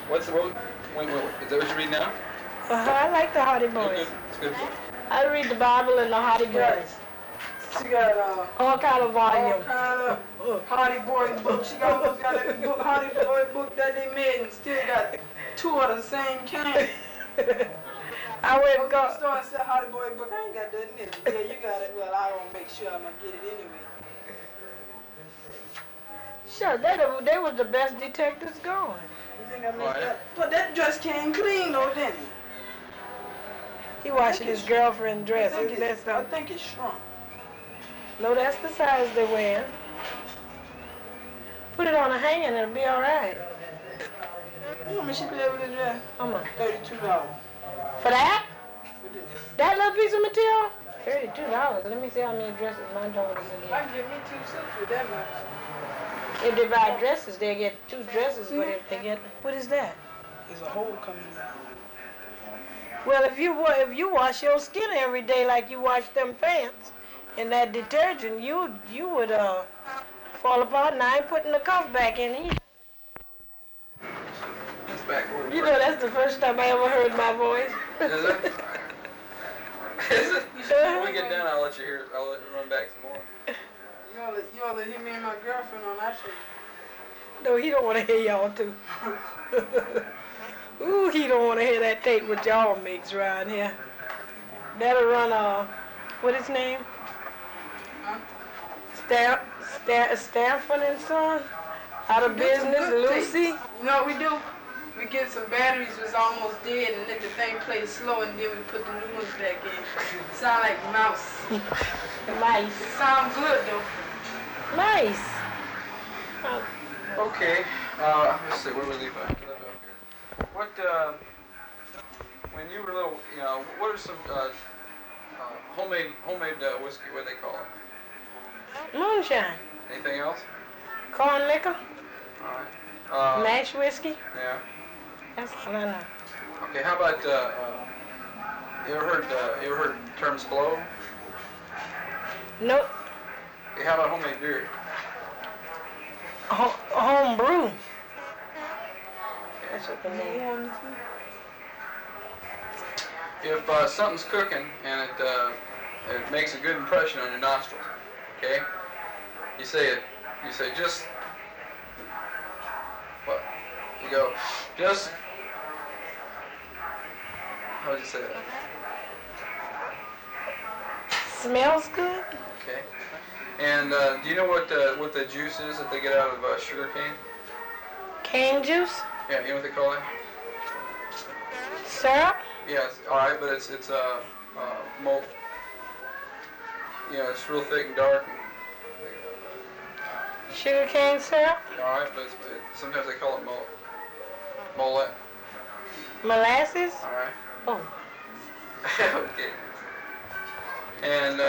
Wait, is that what you're reading now? I like the Hardy Good, Boys. good. It's good book. I read the Bible and the Hardy Boys. She got All kind of all volume. kind of Hardy Boys books. She almost got every book, Hardy Boy book that they made, and still got two of the same kind. I went and Go to the got. store and say Hardy Boy book. I ain't got that in it. Yeah, you got it. Well, I won't make sure I'm gonna get it anyway. Sure, they was the best detectives going. You think I missed that? But that dress came clean though, didn't it? He washing his girlfriend's dress. Isn't that I something? think it's shrunk. No, that's the size they wear. Put it on a hanger and it'll be all right. How much she paid with the dress? How much? $32 For that? for this. That little piece of material? $32. Let me see how many dresses my daughters I get. can give me 2 suits with that much. If they buy dresses, they get 2 dresses, but if they get, what is that? There's a hole coming out. Well, if you wash your skin every day like you wash them pants in that detergent, you would fall apart. And I ain't putting the cuff back in either. It's backward. You know, that's the first time I ever heard my voice. Is it? Is it? When we get done, I'll let you hear. I'll let you run back some more. You ought to hear me and my girlfriend on that show. No, he don't want to hear y'all too. Ooh, he don't want to hear that tape with y'all mix around here. That'll run, what his name? Huh? Stanford and Son? Out of Get some business, good Lucy? tape. You know what we do? We get some batteries that's almost dead and let the thing play slow, and then we put the new ones back in. Sound like mouse. Mice. It sound good though. Mice. Okay. Let's see. Where we leave off? What? When you were little, what are some homemade whiskey? What do they call it? Moonshine. Anything else? Corn liquor. All right. Mash whiskey. Yeah. That's all I know. Okay. How about you ever heard the term blow? Nope. Okay, how about homemade beer? Home brew. That's what they need. If something's cooking and it makes a good impression on your nostrils, okay? You say just what? You go just. How would you say that? Smells good. Okay. And do you know what the juice is that they get out of sugar cane? Cane juice. Yeah, you know what they call it? Syrup. Yes. All right, but it's malt. It's real thick and dark. Sugar cane syrup. All right, but sometimes they call it mullet. Molasses. All right. Oh. Okay. And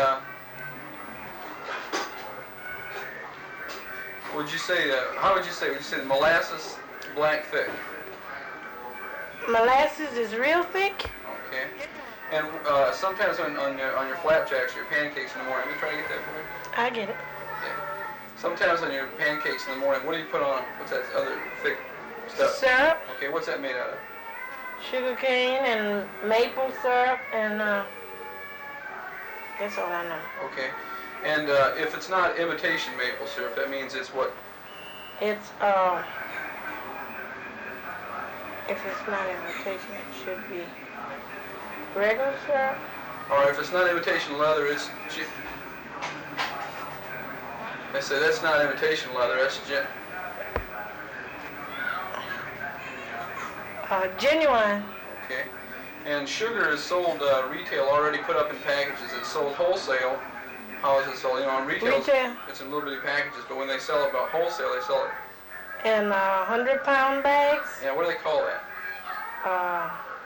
would you say? How would you say? Would you say molasses blank thick? Molasses is real thick. Okay. And sometimes on your flapjacks, your pancakes in the morning. Let me try to get that for you. I get it. Okay. Sometimes on your pancakes in the morning, what do you put on? What's that other thick stuff? Syrup. Okay. What's that made out of? Sugar cane and maple syrup and that's all I know. Okay. And if it's not imitation maple syrup, that means it's what? It's if it's not imitation, it should be regular syrup. Or if it's not imitation leather, it's. I say that's not imitation leather. That's Genuine. Okay. And sugar is sold retail, already put up in packages. It's sold wholesale. How is it sold? On retail, it's in little bitty packages, but when they sell it about wholesale, they sell it In 100-pound bags. Yeah, what do they call that?